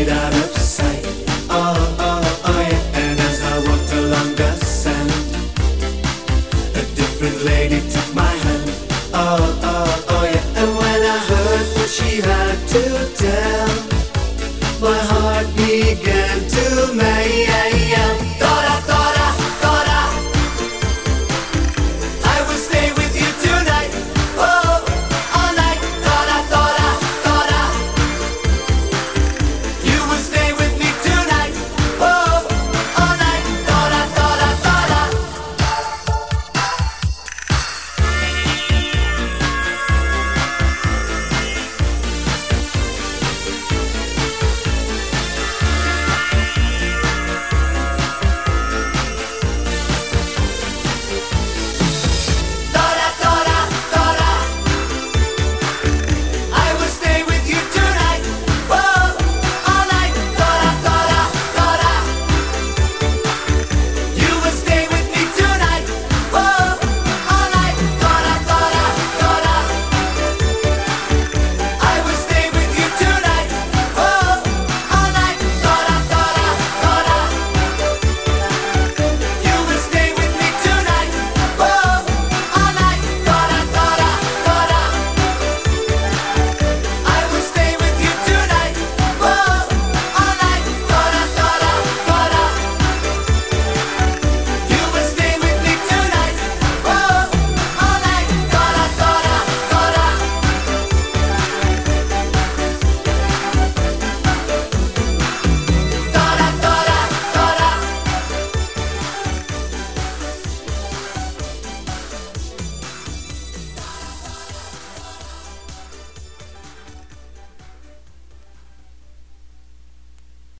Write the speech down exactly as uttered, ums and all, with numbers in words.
fade out of sight. Oh, oh, oh yeah. And as I walked along the sand, a different lady took my hand. Oh, oh, oh yeah. And when I heard what she had to tell, my heart beat